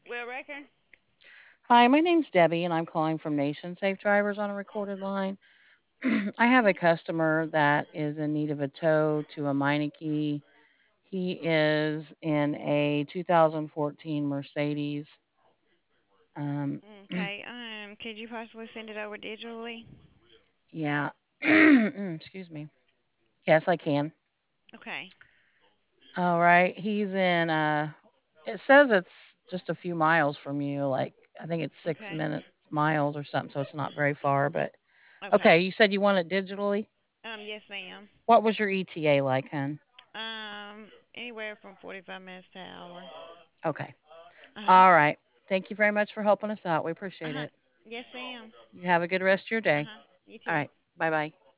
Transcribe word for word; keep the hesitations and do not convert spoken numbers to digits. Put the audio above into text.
Will Reckon? Hi, my name's Debbie, and I'm calling from Nation Safe Drivers on a recorded line. I have a customer that is in need of a tow to a Meineke. He is in a two thousand fourteen Mercedes. Um, Okay. Um, could you possibly send it over digitally? yeah. Excuse me. Yes, I can. Okay. All right. He's in. Uh, it says it's just a few miles from you. Like I think it's six Okay. minutes miles or something, so it's not very far. But okay, Okay. you said you want it digitally. Um, yes, ma'am. What was your E T A like, hun? Um, anywhere from forty-five minutes to an hour. Okay. Uh huh. All right. Thank you very much for helping us out. We Uh appreciate huh. it. Yes, ma'am. You have a good rest of your Uh day. huh. You All too. right. Bye bye.